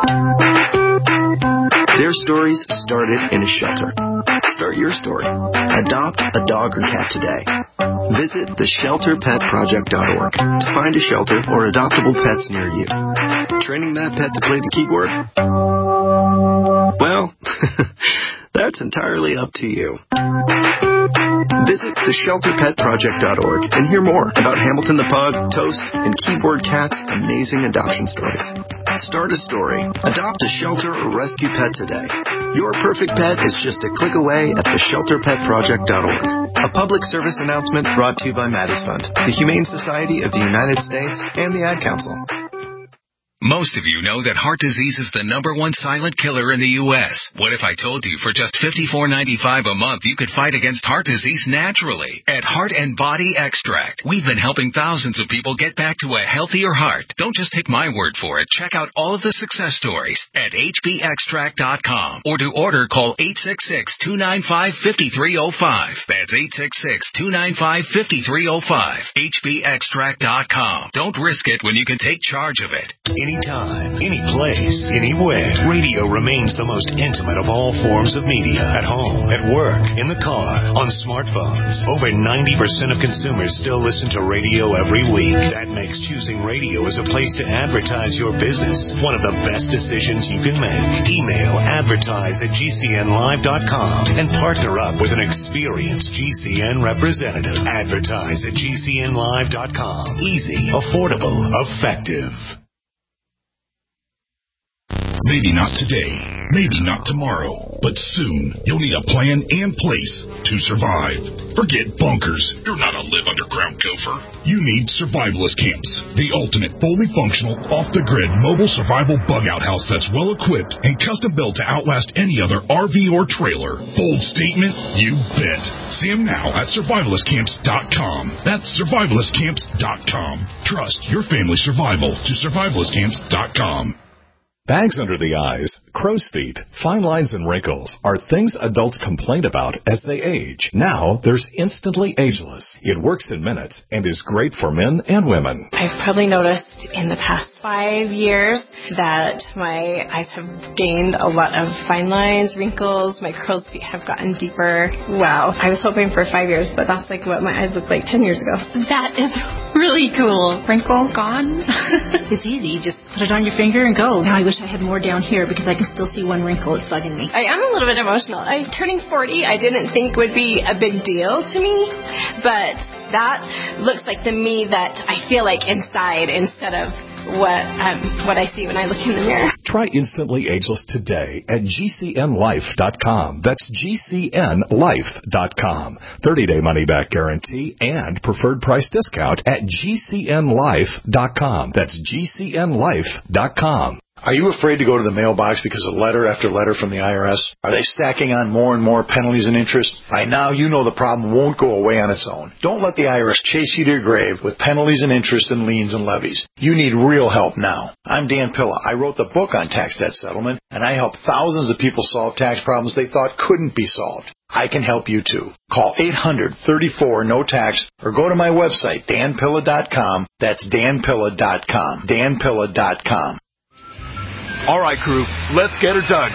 Their stories started in a shelter. Start your story. Adopt a dog or cat today. Visit the shelter pet project dot org to find a shelter or adoptable pets near you. Training that pet to play the keyboard? Well, that's entirely up to you. Visit the shelter pet project dot org and hear more about Hamilton the Pug, Toast, and Keyboard Cat's amazing adoption stories. Start a story. Adopt a shelter or rescue pet today. Your perfect pet is just a click away at the shelter pet project dot org. A public service announcement brought to you by Mattis Fund, the Humane Society of the United States, and the Ad Council. Most of you know that heart disease is the number one silent killer in the U S What if I told you for just fifty-four ninety-five a month you could fight against heart disease naturally? At Heart and Body Extract, we've been helping thousands of people get back to a healthier heart. Don't just take my word for it. Check out all of the success stories at H B extract dot com. Or to order, call eight six six, two nine five, five three zero five. That's eight six six, two nine five, five three zero five. H B extract dot com. Don't risk it when you can take charge of it. Anytime, any place, anywhere. Radio remains the most intimate of all forms of media. At home, at work, in the car, on smartphones. Over ninety percent of consumers still listen to radio every week. That makes choosing radio as a place to advertise your business one of the best decisions you can make. Email advertise at G C N live dot com and partner up with an experienced G C N representative. Advertise at G C N live dot com. Easy, affordable, effective. Maybe not today, maybe not tomorrow, but soon you'll need a plan and place to survive. Forget bunkers. You're not a live underground gopher. You need survivalist camps, the ultimate fully functional, off-the-grid mobile survival bug-out house that's well-equipped and custom-built to outlast any other R V or trailer. Bold statement? You bet. See them now at survivalist camps dot com. That's survivalist camps dot com. Trust your family's survival to survivalist camps dot com. Bags under the eyes, crow's feet, fine lines and wrinkles are things adults complain about as they age. Now, there's Instantly Ageless. It works in minutes and is great for men and women. I've probably noticed in the past five years that my eyes have gained a lot of fine lines, wrinkles, my crow's feet have gotten deeper. Wow. I was hoping for five years, but that's like what my eyes looked like ten years ago. That is really cool. Wrinkle gone? It's easy. Just put it on your finger and go. Now I wish I had more down here because I can still see one wrinkle. It's bugging me. I am a little bit emotional. I turning forty, I didn't think would be a big deal to me, but that looks like the me that I feel like inside instead of what um, what I see when I look in the mirror. Try Instantly Ageless today at G C N life dot com. That's G C N life dot com. thirty-day money-back guarantee and preferred price discount at G C N life dot com. That's G C N life dot com. Are you afraid to go to the mailbox because of letter after letter from the I R S? Are they stacking on more and more penalties and interest? By now, you know the problem won't go away on its own. Don't let the I R S chase you to your grave with penalties and interest and liens and levies. You need real help now. I'm Dan Pilla. I wrote the book on tax debt settlement, and I help thousands of people solve tax problems they thought couldn't be solved. I can help you too. Call eight hundred, thirty-four, no tax or go to my website, dan pilla dot com. That's dan pilla dot com. dan pilla dot com. All right, crew, let's get her dug.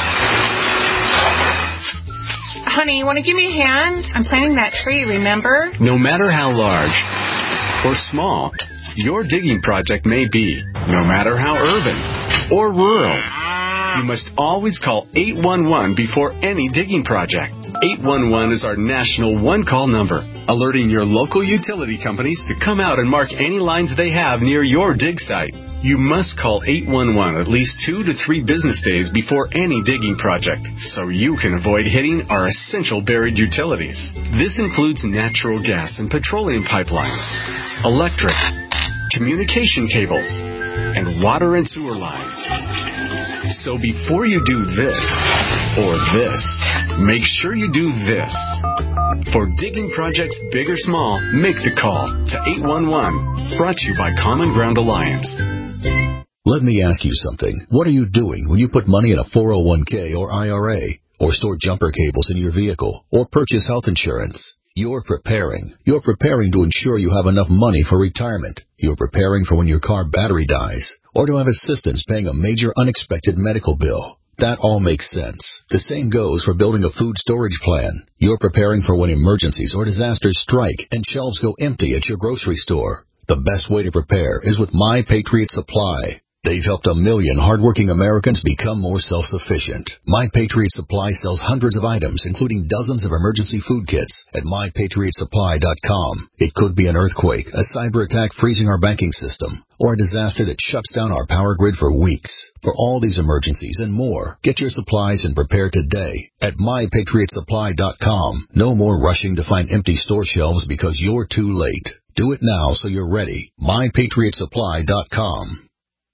Honey, you want to give me a hand? I'm planting that tree, remember? No matter how large or small your digging project may be, no matter how urban or rural, you must always call eight one one before any digging project. eight one one is our national one-call number, alerting your local utility companies to come out and mark any lines they have near your dig site. You must call eight one one at least two to three business days before any digging project, so you can avoid hitting our essential buried utilities. This includes natural gas and petroleum pipelines, electric, communication cables, and water and sewer lines. So before you do this or this, make sure you do this. For digging projects big or small, make the call to eight one one. Brought to you by Common Ground Alliance. Let me ask you something. What are you doing when you put money in a four oh one k or I R A, or store jumper cables in your vehicle, or purchase health insurance? You're preparing. You're preparing to ensure you have enough money for retirement. You're preparing for when your car battery dies, or to have assistance paying a major unexpected medical bill. That all makes sense. The same goes for building a food storage plan. You're preparing for when emergencies or disasters strike and shelves go empty at your grocery store. The best way to prepare is with My Patriot Supply. They've helped a million hardworking Americans become more self-sufficient. My Patriot Supply sells hundreds of items, including dozens of emergency food kits at my patriot supply dot com. It could be an earthquake, a cyber attack freezing our banking system, or a disaster that shuts down our power grid for weeks. For all these emergencies and more, get your supplies and prepare today at my patriot supply dot com. No more rushing to find empty store shelves because you're too late. Do it now so you're ready. my patriot supply dot com.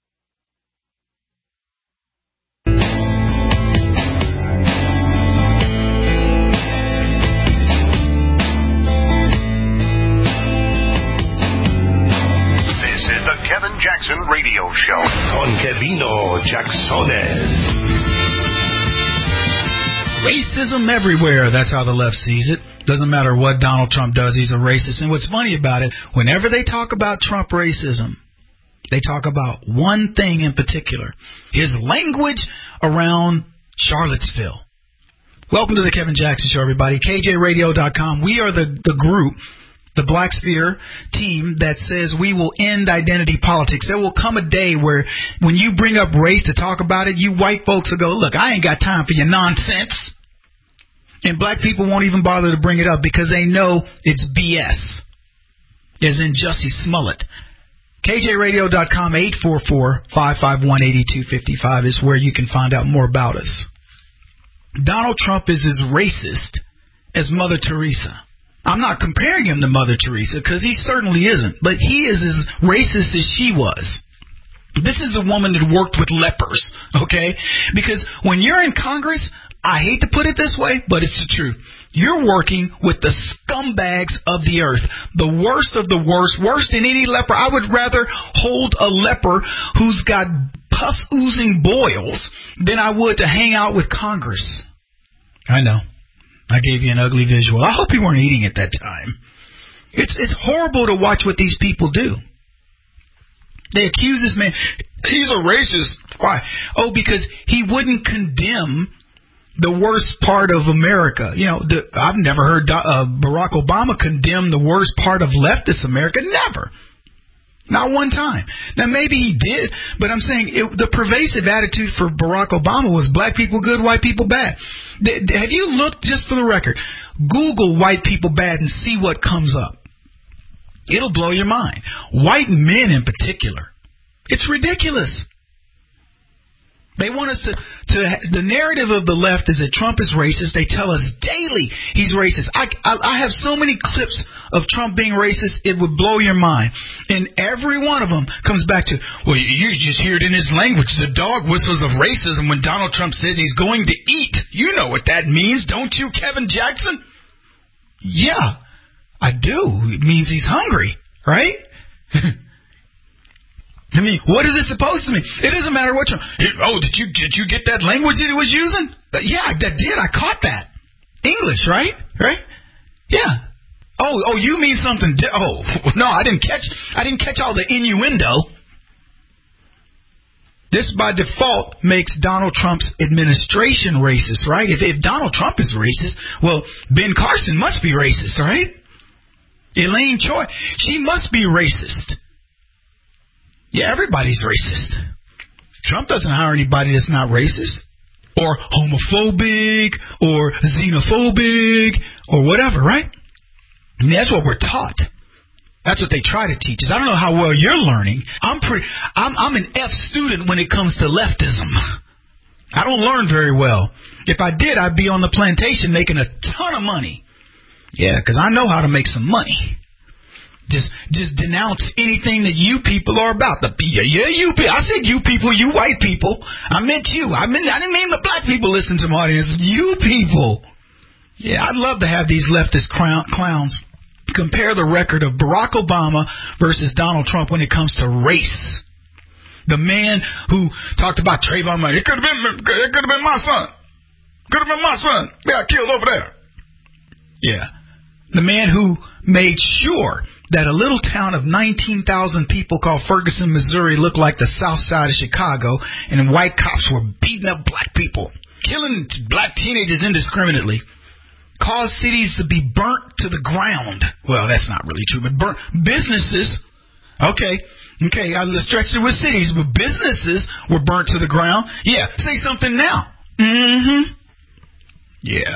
Kevin Jackson Radio Show. Con Kevino Jacksones. Racism everywhere. That's how the left sees it. Doesn't matter what Donald Trump does, he's a racist. And what's funny about it, whenever they talk about Trump racism, they talk about one thing in particular, his language around Charlottesville. Welcome to the Kevin Jackson Show, everybody. K J radio dot com. We are the, the group, the Black Sphere team that says we will end identity politics. There will come a day where when you bring up race to talk about it, you white folks will go, look, I ain't got time for your nonsense. And black people won't even bother to bring it up because they know it's B S. As in Jussie Smollett. K J radio dot com, eight four four, five five one, eight two five five is where you can find out more about us. Donald Trump is as racist as Mother Teresa. I'm not comparing him to Mother Teresa because he certainly isn't, but he is as racist as she was. This is a woman that worked with lepers, okay? Because when you're in Congress, I hate to put it this way, but it's the truth. You're working with the scumbags of the earth, the worst of the worst, worse than any leper. I would rather hold a leper who's got pus-oozing boils than I would to hang out with Congress. I know. I gave you an ugly visual. I hope you weren't eating at that time. It's it's horrible to watch what these people do. They accuse this man. He's a racist. Why? Oh, because he wouldn't condemn the worst part of America. You know, the, I've never heard uh, Barack Obama condemn the worst part of leftist America. Never. Not one time. Now, maybe he did, but I'm saying it, the pervasive attitude for Barack Obama was black people good, white people bad. Th- have you looked, just for the record, Google white people bad and see what comes up? It'll blow your mind. White men in particular. It's ridiculous. They want us to, to, the narrative of the left is that Trump is racist. They tell us daily he's racist. I, I, I have so many clips of Trump being racist, it would blow your mind. And every one of them comes back to, well, you just hear it in his language. The dog whistles of racism when Donald Trump says he's going to eat. You know what that means, don't you, Kevin Jackson? Yeah, I do. It means he's hungry, right? I mean, what is it supposed to mean? It doesn't matter what you're... Oh, did you did you get that language that he was using? Yeah, I did. I caught that. English, right? Right? Yeah. Oh, oh, you mean something... Di- oh, no, I didn't catch... I didn't catch all the innuendo. This, by default, makes Donald Trump's administration racist, right? If, if Donald Trump is racist, well, Ben Carson must be racist, right? Elaine Choi, she must be racist. Yeah, everybody's racist. Trump doesn't hire anybody that's not racist or homophobic or xenophobic or whatever, right? I mean, that's what we're taught. That's what they try to teach us. I don't know how well you're learning. I'm pretty. I'm, I'm an F student when it comes to leftism. I don't learn very well. If I did, I'd be on the plantation making a ton of money. Yeah, because I know how to make some money. Just just denounce anything that you people are about. The yeah, yeah, you people. I said you people, you white people. I meant you. I meant I didn't mean the black people listen to my audience. You people. Yeah, I'd love to have these leftist crown, clowns compare the record of Barack Obama versus Donald Trump when it comes to race. The man who talked about Trayvon Martin. It could have been it could have been my son. Could have been my son. They got killed over there. Yeah. The man who made sure that a little town of nineteen thousand people called Ferguson, Missouri looked like the south side of Chicago, and white cops were beating up black people, killing black teenagers indiscriminately, caused cities to be burnt to the ground. Well, that's not really true, but burnt businesses, okay, okay, let's stretch it with cities, but businesses were burnt to the ground. Yeah, say something now. Mm-hmm. Yeah.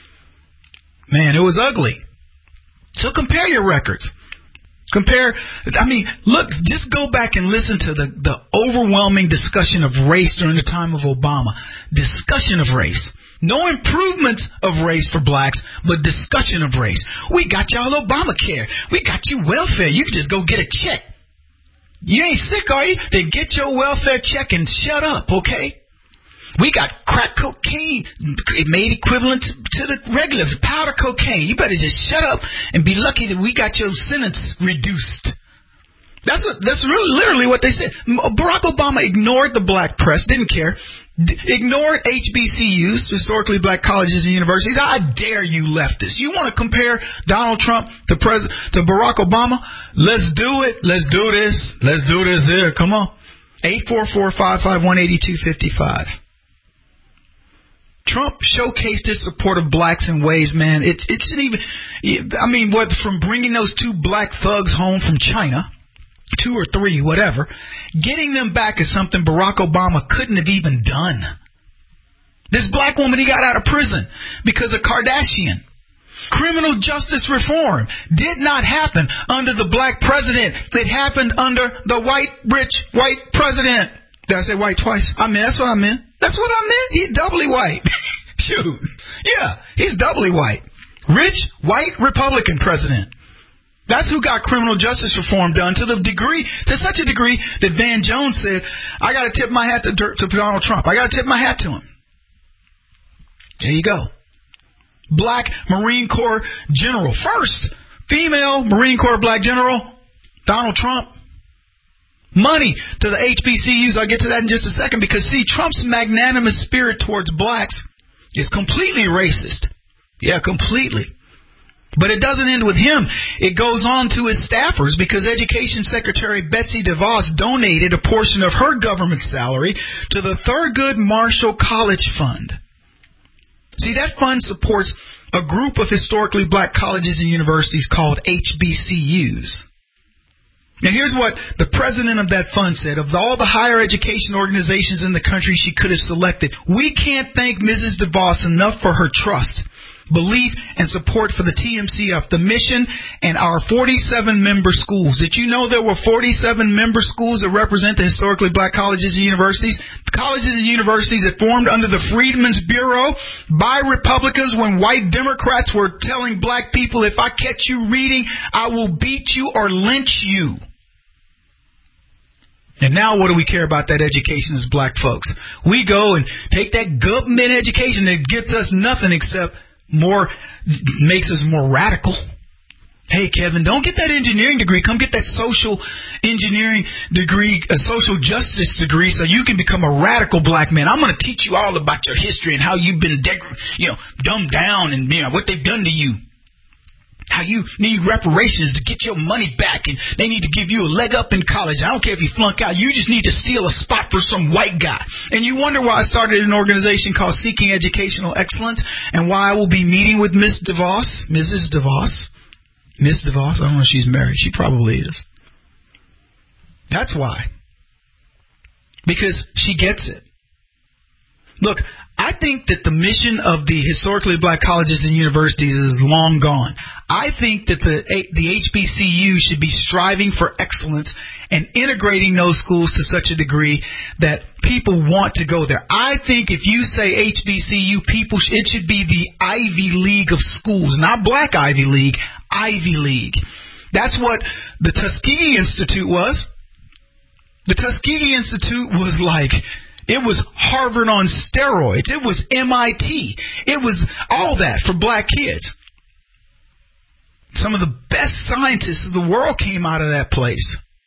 Man, it was ugly. So compare your records. Compare, I mean, look, just go back and listen to the, the overwhelming discussion of race during the time of Obama. Discussion of race. No improvements of race for blacks, but discussion of race. We got y'all Obamacare. We got you welfare. You can just go get a check. You ain't sick, are you? Then get your welfare check and shut up, okay? We got crack cocaine made equivalent to, to the regular powder cocaine. You better just shut up and be lucky that we got your sentence reduced. That's what. That's really literally what they said. Barack Obama ignored the black press, didn't care, D- ignored H B C Us, historically black colleges and universities. I dare you leftists. You want to compare Donald Trump to Pres- to Barack Obama? Let's do it. Let's do this. Let's do this here. Come on. eight four four, five five one, eight two five five. Trump showcased his support of blacks in ways, man. It, it shouldn't even, I mean, what, from bringing those two black thugs home from China, two or three, whatever, getting them back is something Barack Obama couldn't have even done. This black woman, he got out of prison because of Kardashian. Criminal justice reform did not happen under the black president. It happened under the white, rich, white president. Did I say white twice? I mean, that's what I meant. That's what I meant. He's doubly white. Shoot. Yeah, he's doubly white. Rich, white, Republican president. That's who got criminal justice reform done to the degree, to such a degree that Van Jones said, I got to tip my hat to, to Donald Trump. I got to tip my hat to him. There you go. Black Marine Corps general. First female Marine Corps black general, Donald Trump. Money to the H B C Us. I'll get to that in just a second because, see, Trump's magnanimous spirit towards blacks is completely racist. Yeah, completely. But it doesn't end with him. It goes on to his staffers because Education Secretary Betsy DeVos donated a portion of her government salary to the Thurgood Marshall College Fund. See, that fund supports a group of historically black colleges and universities called H B C Us. Now, here's what the president of that fund said. Of all the higher education organizations in the country she could have selected, we can't thank Missus DeVos enough for her trust, belief, and support for the T M C F, the mission, and our forty-seven member schools. Did you know there were forty-seven member schools that represent the historically black colleges and universities? The colleges and universities that formed under the Freedmen's Bureau by Republicans when white Democrats were telling black people, if I catch you reading, I will beat you or lynch you. And now what do we care about that education as black folks? We go and take that government education that gets us nothing except more, makes us more radical. Hey, Kevin, don't get that engineering degree. Come get that social engineering degree, a social justice degree, so you can become a radical black man. I'm going to teach you all about your history and how you've been, deg- you know, dumbed down and you know what they've done to you. How you need reparations to get your money back, and they need to give you a leg up in college. I don't care if you flunk out. You just need to steal a spot for some white guy. And you wonder why I started an organization called Seeking Educational Excellence and why I will be meeting with Miss DeVos, Missus DeVos. Miss DeVos, I don't know if she's married. She probably is. That's why. Because she gets it. Look, I think that the mission of the historically black colleges and universities is long gone. I think that the the H B C U should be striving for excellence and integrating those schools to such a degree that people want to go there. I think if you say H B C U, people, it should be the Ivy League of schools, not Black Ivy League, Ivy League. That's what the Tuskegee Institute was. The Tuskegee Institute was like... It was Harvard on steroids. It was M I T. It was all that for black kids. Some of the best scientists of the world came out of that place.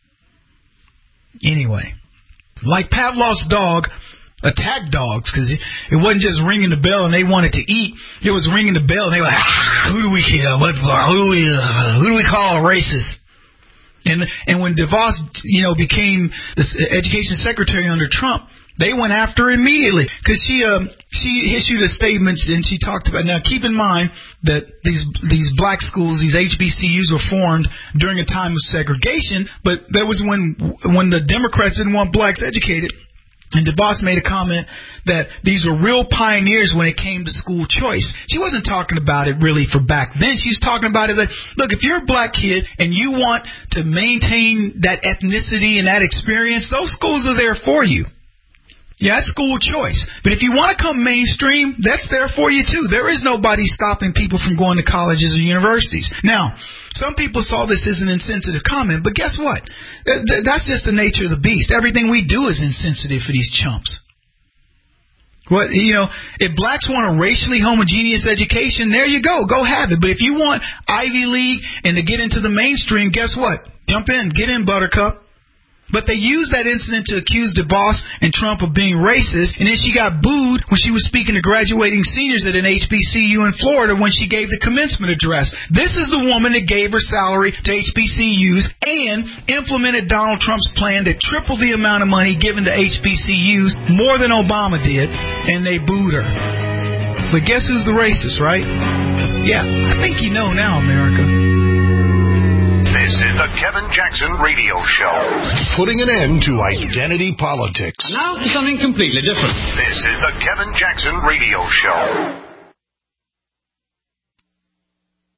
Anyway, like Pavlov's dog attacked dogs because it, it wasn't just ringing the bell and they wanted to eat. It was ringing the bell and they were like, ah, who do we kill? What, who do we, uh, who do we call a racist? And and when DeVos, you know, became the education secretary under Trump, they went after her immediately because she uh, she issued a statement and she talked about. Now, keep in mind that these these black schools, these H B C Us, were formed during a time of segregation, but that was when when the Democrats didn't want blacks educated. And DeVos made a comment that these were real pioneers when it came to school choice. She wasn't talking about it really for back then. She was talking about it that, look, if you're a black kid and you want to maintain that ethnicity and that experience, those schools are there for you. Yeah, that's school choice. But if you want to come mainstream, that's there for you too. There is nobody stopping people from going to colleges or universities. Now, some people saw this as an insensitive comment, but guess what? That's just the nature of the beast. Everything we do is insensitive for these chumps. What, you know, if blacks want a racially homogeneous education, there you go. Go have it. But if you want Ivy League and to get into the mainstream, guess what? Jump in. Get in, Buttercup. But they used that incident to accuse DeVos and Trump of being racist, and then she got booed when she was speaking to graduating seniors at an H B C U in Florida when she gave the commencement address. This is the woman that gave her salary to H B C Us and implemented Donald Trump's plan to triple the amount of money given to H B C Us, more than Obama did, and they booed her. But guess who's the racist, right? Yeah, I think you know now, America. This is the Kevin Jackson Radio Show. Putting an end to identity politics. And now to something completely different. This is the Kevin Jackson Radio Show.